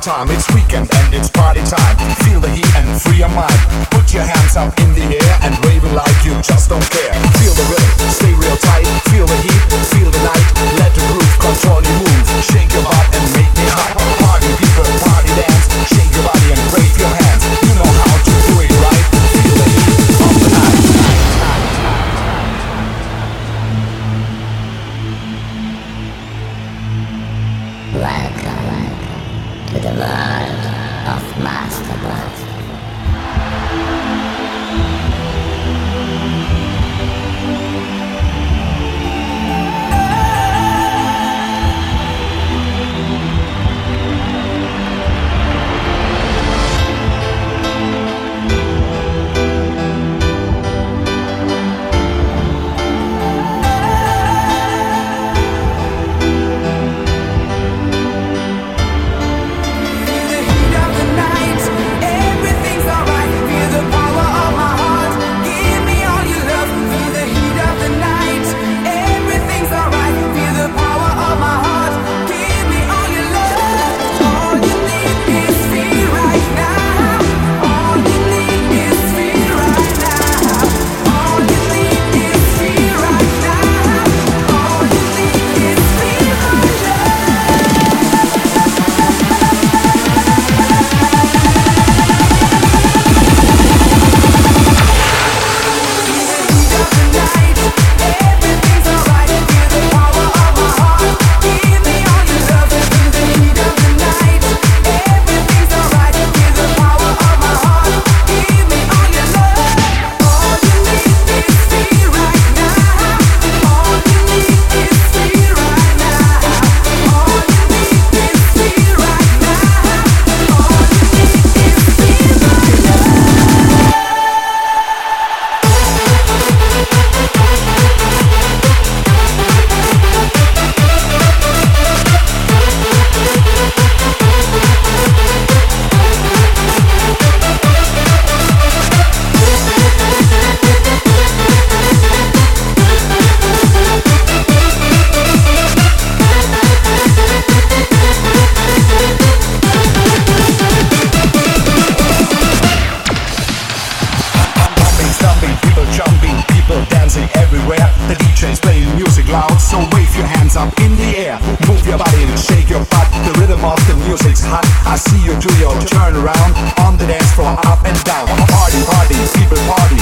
time. It's weekend and it's party time. Feel the heat and free your mind. Put your hands up in the air and waving like you just don't care. Feel the rhythm, stay real tight. Feel the heat, feel the night. Let the groove control your move. Shake your butt and make me hot. Party people, party dance. Shake your body and wave your hands. You know how to do it right. Feel the heat of the night. Welcome to the world of Masterbot. I see you do your turn around on the dance floor, up and down. Party, party, people party.